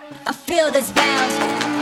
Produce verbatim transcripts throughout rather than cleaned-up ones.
I feel this bounce.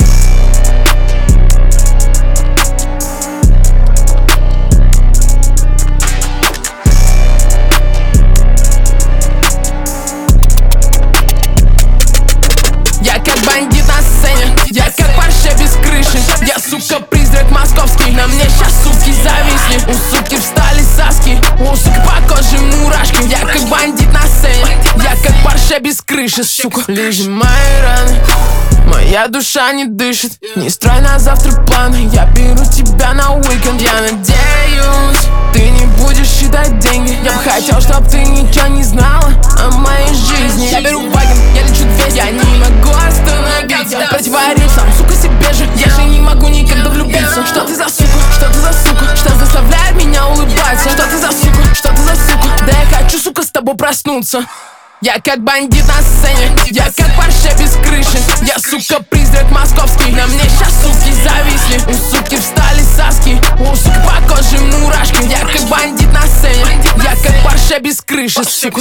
Я как бандит на сцене, я как Порше без крыши. Я, сука, призрак московский. На мне щас суки зависли. У суки встали соски, у суки по коже мурашки. Я как бандит на сцене, я как Порше без крыши, сука. Лижи мои раны, моя душа не дышит. Не строй на завтра планы, я беру тебя на уикенд. Я надеюсь, ты не будешь считать деньги. Я бы хотел, чтоб ты ничего не знала о моей жизни. Я беру ваген, я лечу двести. Я не могу остановить, я противоречу сам, сука, себе же. Я же не могу никогда влюбиться. Что ты за сука, что ты за сука, что заставляет меня улыбаться? Что ты за сука, что ты за сука, да я хочу, сука, с тобой проснуться. Я как бандит на сцене, я как Порше без крыши. Я, сука, призрак московский. На мне щас суки зависли, у суки встали соски, у суки по коже мурашки. Я как бандит на сцене, я как Порше без крыши, сука.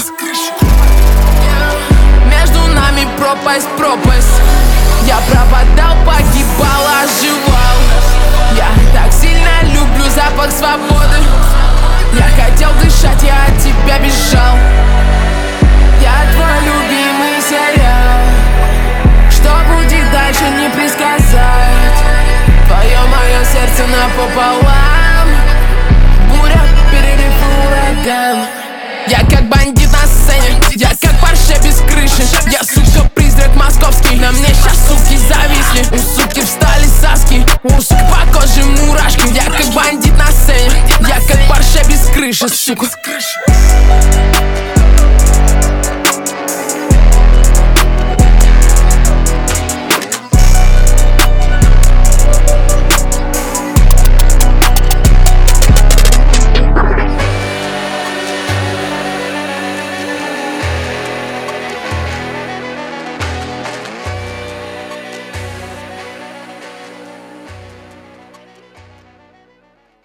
Между нами пропасть, пропасть. Я пропадал, погибал, оживал. Я так сильно люблю запах свободы. Я хотел дышать, я от тебя бежал. Я твой любимый сериал. Что будет дальше, не предсказать. Твое мое сердце напополам. Буря, перелив, ураган. Я как бандит на сцене, я как Порше без крыши. Я, сука, призрак московский. На мне щас суки зависли, у суки встали соски, у суки по коже мурашки. Я как бандит на сцене, я как Порше без крыши, сука.